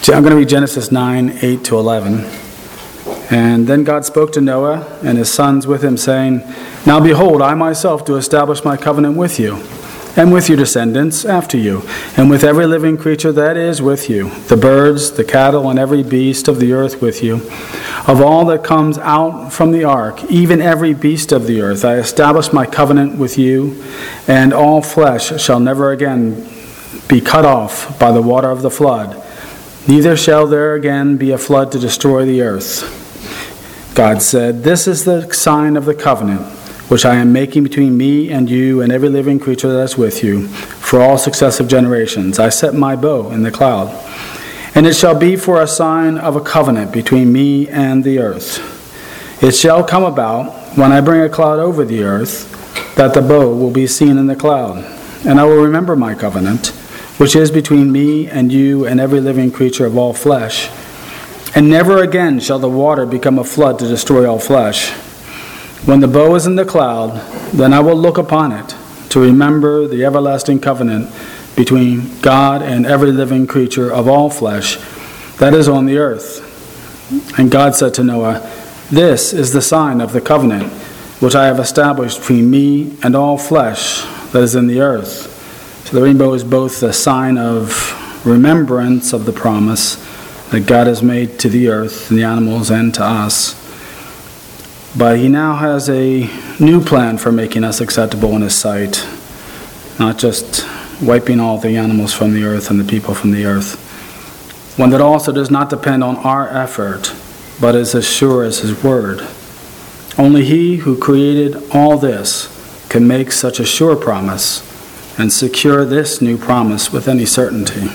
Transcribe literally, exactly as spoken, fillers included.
So I'm going to read Genesis nine, eight to eleven. And then God spoke to Noah and his sons with him, saying, Now behold, I myself do establish my covenant with you, and with your descendants after you, and with every living creature that is with you, the birds, the cattle, and every beast of the earth with you. Of all that comes out from the ark, even every beast of the earth, I establish my covenant with you, and all flesh shall never again be cut off by the water of the flood. Neither shall there again be a flood to destroy the earth. God said, This is the sign of the covenant, which I am making between me and you and every living creature that is with you, for all successive generations. I set my bow in the cloud. And it shall be for a sign of a covenant between me and the earth. It shall come about, when I bring a cloud over the earth, that the bow will be seen in the cloud. And I will remember my covenant, which is between me and you and every living creature of all flesh. And never again shall the water become a flood to destroy all flesh. When the bow is in the cloud, then I will look upon it, to remember the everlasting covenant between God and every living creature of all flesh that is on the earth. And God said to Noah, This is the sign of the covenant which I have established between me and all flesh that is in the earth. So the rainbow is both the sign of remembrance of the promise that God has made to the earth and the animals and to us. But he now has a new plan for making us acceptable in his sight, not just wiping all the animals from the earth and the people from the earth. One that also does not depend on our effort, but is as sure as his word. Only he who created all this can make such a sure promise and secure this new promise with any certainty.